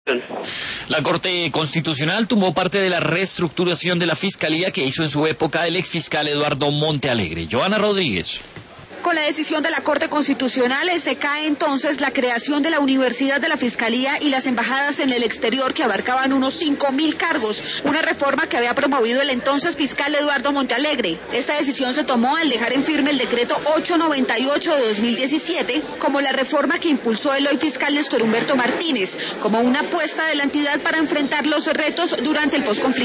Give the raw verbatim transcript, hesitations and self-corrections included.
La Corte Constitucional tumbó parte de la reestructuración de la Fiscalía que hizo en su época el exfiscal Eduardo Montealegre. Joana Rodríguez. Con la decisión de la Corte Constitucional se cae entonces la creación de la Universidad de la Fiscalía y las embajadas en el exterior que abarcaban unos cinco mil cargos, una reforma que había promovido el entonces fiscal Eduardo Montealegre. Esta decisión se tomó al dejar en firme el decreto ochocientos noventa y ocho de dos mil diecisiete como la reforma que impulsó el hoy fiscal Néstor Humberto Martínez, como una apuesta de la entidad para enfrentar los retos durante el posconflicto.